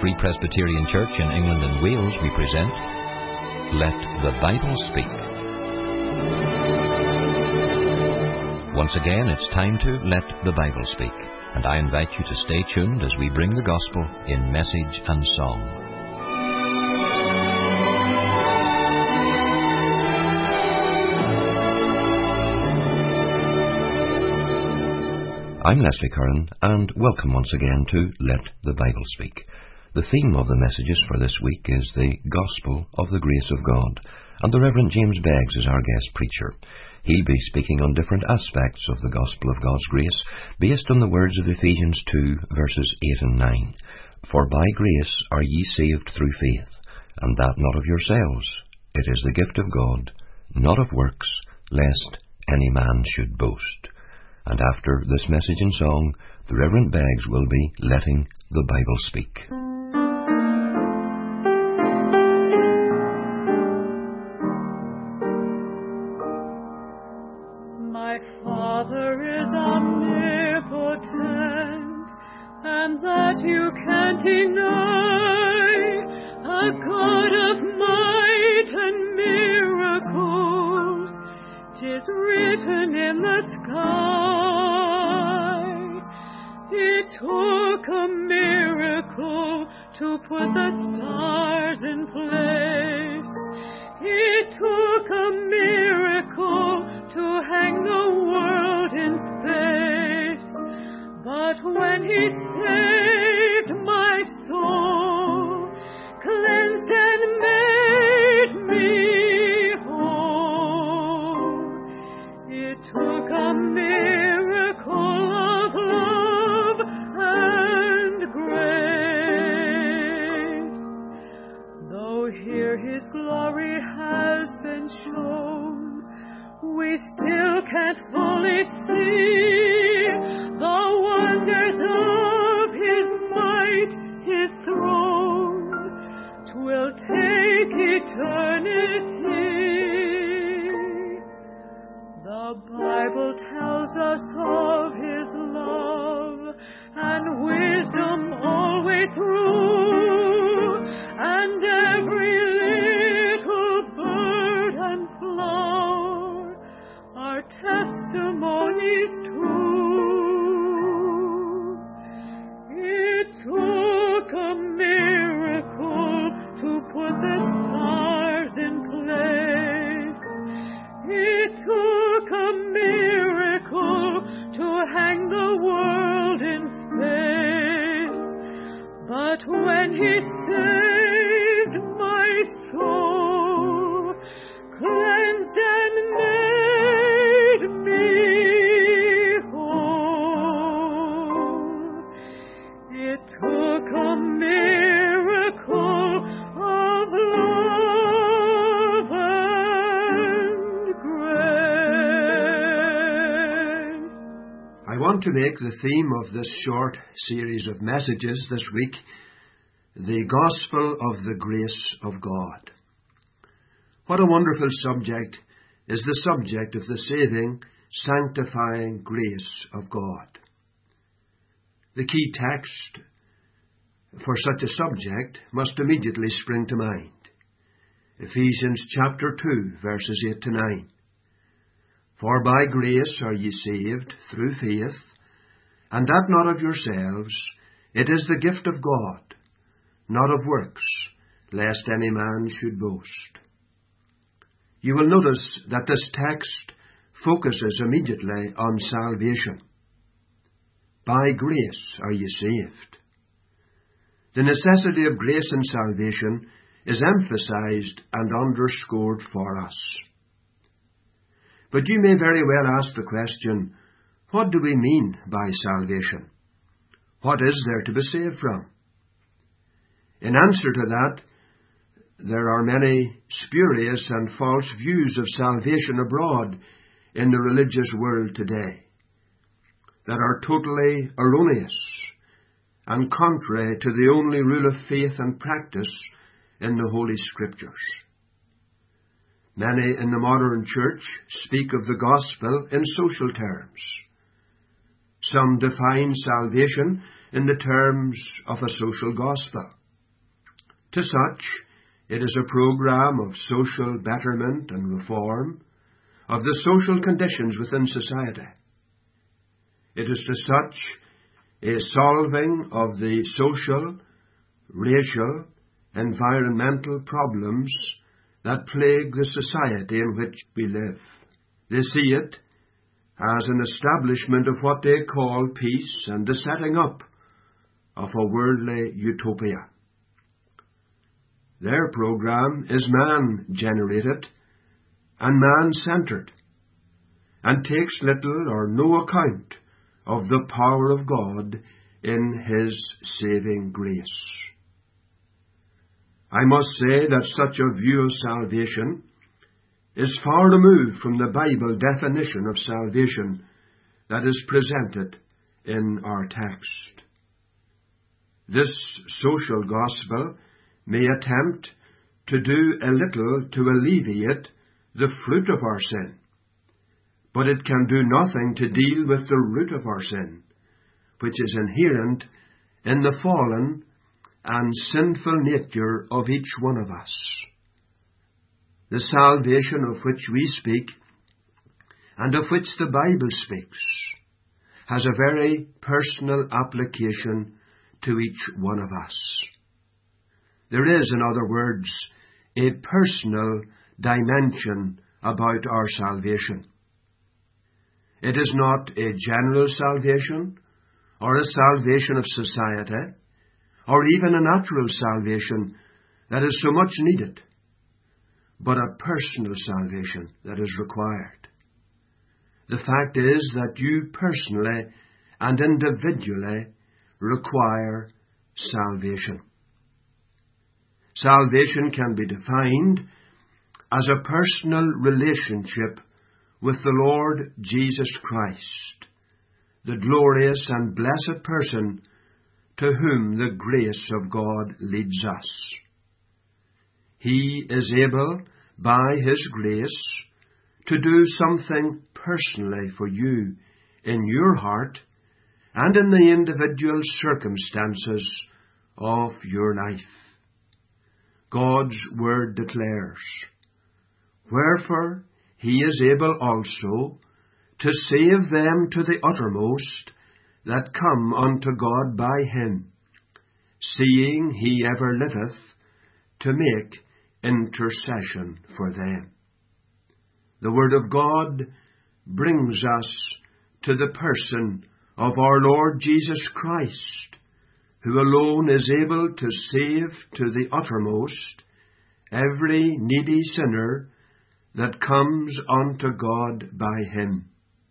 Free Presbyterian Church in England and Wales, we present Let the Bible Speak. Once again, it's time to Let the Bible Speak, and I invite you to stay tuned as we bring the Gospel in message and song. I'm Leslie Curran, and welcome once again to Let the Bible Speak. The theme of the messages for this week is the Gospel of the Grace of God, and the Reverend James Beggs is our guest preacher. He'll be speaking on different aspects of the Gospel of God's grace, based on the words of Ephesians 2, verses 8 and 9. For by grace are ye saved through faith, and that not of yourselves. It is the gift of God, not of works, lest any man should boast. And after this message and song, the Reverend Beggs will be letting the Bible speak. My Father is omnipotent, and that you can't deny, a God of might and miracles, 'tis written in the sky. It took a miracle to put the stars in place. It took a miracle to hang the world in space. But when He saved my soul, cleansed and made me whole, it took a miracle of love and grace. Though here His glory has been shown, we still can't fully see the wonders of His might, His throne. 'Twill take eternity. The Bible tells us of His love and wisdom all way through, and every little bird and flower are testimonies true. It took a miracle to put the stars in place. It took a miracle to hang the world in space. But when He saved my soul, cleansed and made me whole, it took a miracle of love and grace. I want to make the theme of this short series of messages this week the Gospel of the Grace of God. What a wonderful subject is the subject of the saving, sanctifying grace of God. The key text for such a subject must immediately spring to mind. Ephesians chapter 2, verses 8 to 9. For by grace are ye saved through faith, and that not of yourselves. It is the gift of God, not of works, lest any man should boast. You will notice that this text focuses immediately on salvation. By grace are ye saved. The necessity of grace and salvation is emphasized and underscored for us. But you may very well ask the question, what do we mean by salvation? What is there to be saved from? In answer to that, there are many spurious and false views of salvation abroad in the religious world today that are totally erroneous and contrary to the only rule of faith and practice in the Holy Scriptures. Many in the modern church speak of the gospel in social terms. Some define salvation in the terms of a social gospel. To such, it is a program of social betterment and reform of the social conditions within society. It is to such a solving of the social, racial, environmental problems that plague the society in which we live. They see it as an establishment of what they call peace and the setting up of a worldly utopia. Their program is man-generated and man-centred, and takes little or no account of the power of God in His saving grace. I must say that such a view of salvation is far removed from the Bible definition of salvation that is presented in our text. This social gospel may attempt to do a little to alleviate the fruit of our sin, but it can do nothing to deal with the root of our sin, which is inherent in the fallen and sinful nature of each one of us. The salvation of which we speak, and of which the Bible speaks, has a very personal application to each one of us. There is, in other words, a personal dimension about our salvation. It is not a general salvation, or a salvation of society, or even a natural salvation that is so much needed, but a personal salvation that is required. The fact is that you personally and individually require salvation. Salvation can be defined as a personal relationship with the Lord Jesus Christ, the glorious and blessed person to whom the grace of God leads us. He is able, by His grace, to do something personally for you in your heart and in the individual circumstances of your life. God's Word declares, "Wherefore He is able also to save them to the uttermost that come unto God by Him, seeing He ever liveth to make intercession for them." The Word of God brings us to the person of our Lord Jesus Christ, who alone is able to save to the uttermost every needy sinner that comes unto God by Him.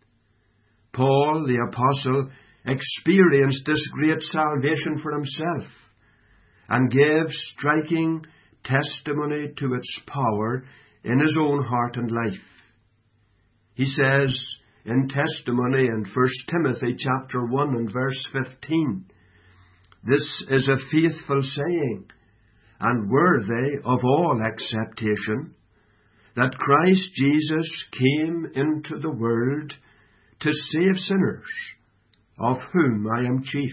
Paul the Apostle experienced this great salvation for himself, and gave striking testimony to its power in his own heart and life. He says in testimony in 1 Timothy chapter 1 and verse 15, "This is a faithful saying, and worthy of all acceptation, that Christ Jesus came into the world to save sinners, of whom I am chief."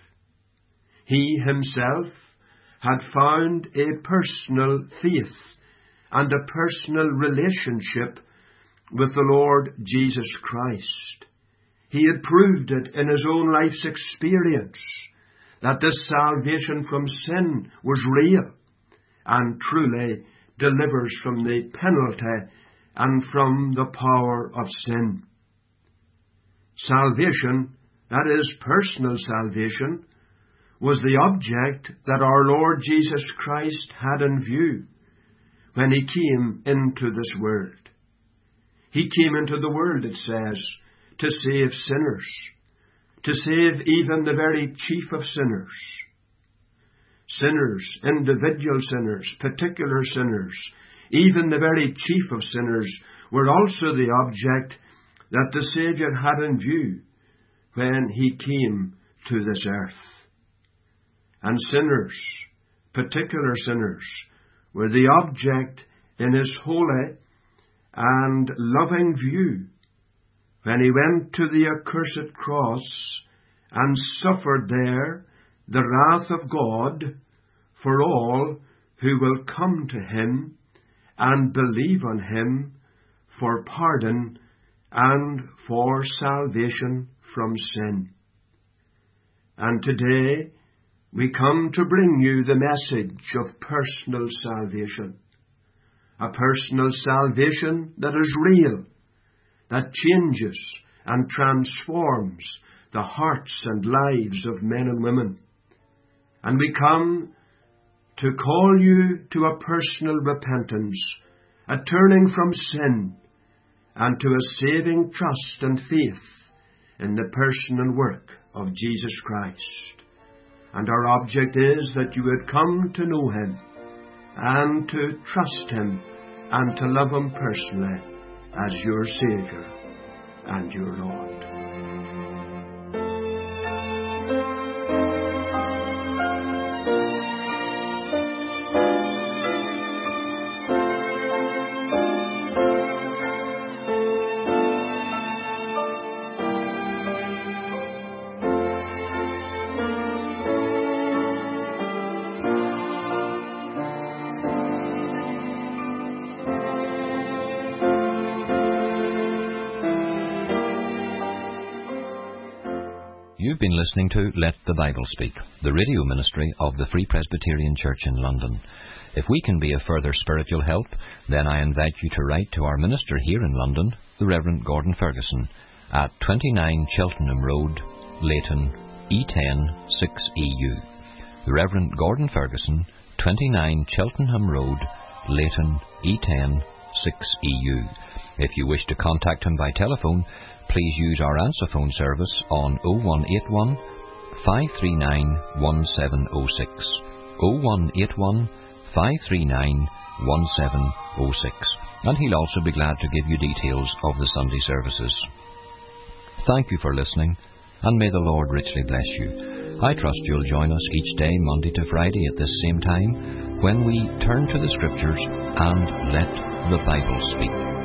He himself had found a personal faith and a personal relationship with the Lord Jesus Christ. He had proved it in his own life's experience, that this salvation from sin was real and truly delivers from the penalty and from the power of sin. Salvation, that is, personal salvation, was the object that our Lord Jesus Christ had in view when He came into this world. He came into the world, it says, to save sinners, to save even the very chief of sinners. Sinners, individual sinners, particular sinners, even the very chief of sinners, were also the object that the Saviour had in view when He came to this earth. And sinners, particular sinners, were the object in His holy and loving view when He went to the accursed cross and suffered there the wrath of God for all who will come to him and believe on him for pardon and for salvation from sin. And today we come to bring you the message of personal salvation. A personal salvation that is real, that changes and transforms the hearts and lives of men and women. And we come to call you to a personal repentance, a turning from sin, and to a saving trust and faith in the person and work of Jesus Christ. And our object is that you would come to know him and to trust him and to love him personally as your Saviour and your Lord. You've been listening to Let the Bible Speak, the radio ministry of the Free Presbyterian Church in London. If we can be of further spiritual help, then I invite you to write to our minister here in London, the Reverend Gordon Ferguson, at 29 Cheltenham Road, Leighton, E10 6EU. The Reverend Gordon Ferguson, 29 Cheltenham Road, Leighton, E10 6EU. If you wish to contact him by telephone, please use our answer phone service on 0181 539 1706. 0181 539 1706. And he'll also be glad to give you details of the Sunday services. Thank you for listening, and may the Lord richly bless you. I trust you'll join us each day, Monday to Friday at this same time, when we turn to the Scriptures and let the Bible speak.